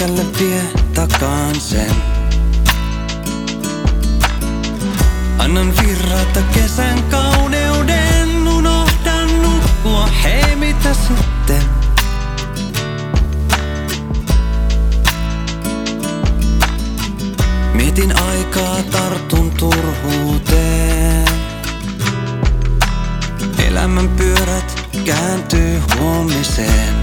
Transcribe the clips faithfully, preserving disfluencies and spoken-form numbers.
pitkälle vie takaan sen. Annan virrata kesän kauneuden, unohdan nukkua, hei mitä sitten? Mietin aikaa, tartun turhuuteen. Elämän pyörät kääntyy huomiseen.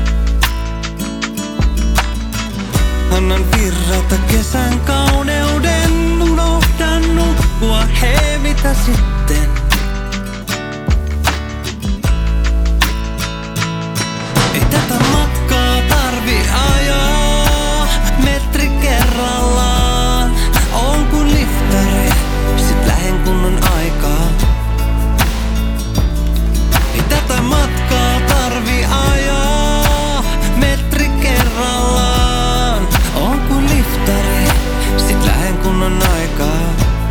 Annan virrata kesän kauneuden, unohdan nukkua, hei mitä sitten? Ei tätä matkaa tarvi ajaa, metri kerrallaan. On kun liftari, sit lähen kun on aikaa. Ei tätä matkaa tarvi ajaa, metri kerrallaan. On kun liftari, sit lähen kun on aikaa.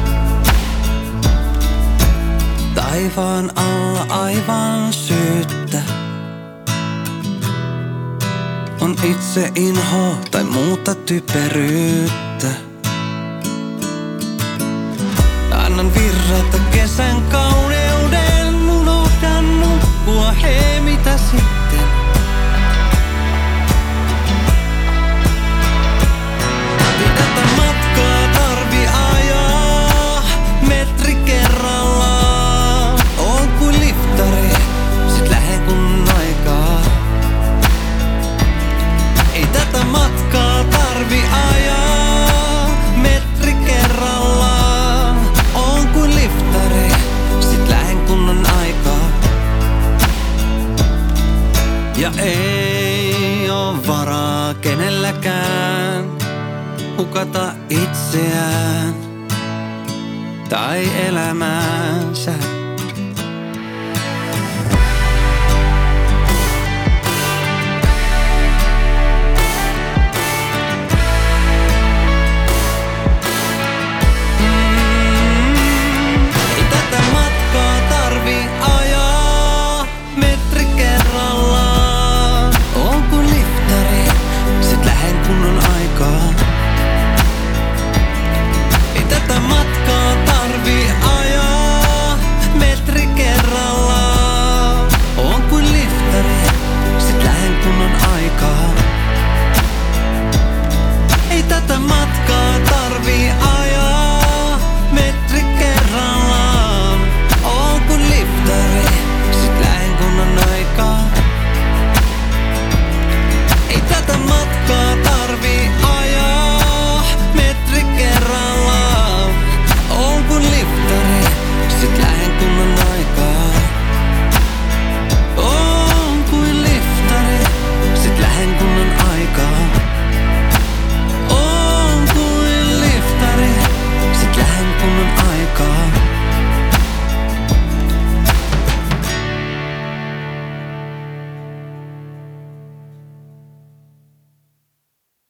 Taivaan alla aivan syyttä on itse inho tai muuta typeryyttä. Annan virrata kesän kauneuden, unohdan nukkua, hei mitä sitten? Ei tätä matkaa tarvi ajaa, metri kerrallaan. On kuin liftari, sit lähen kun on aikaa. Ei tätä matkaa tarvi ajaa, metri kerrallaan. On kuin liftari, sit lähen kun on aikaa. Ja ei oo varaa kenelläkään hukata itseään tai elämäänsä.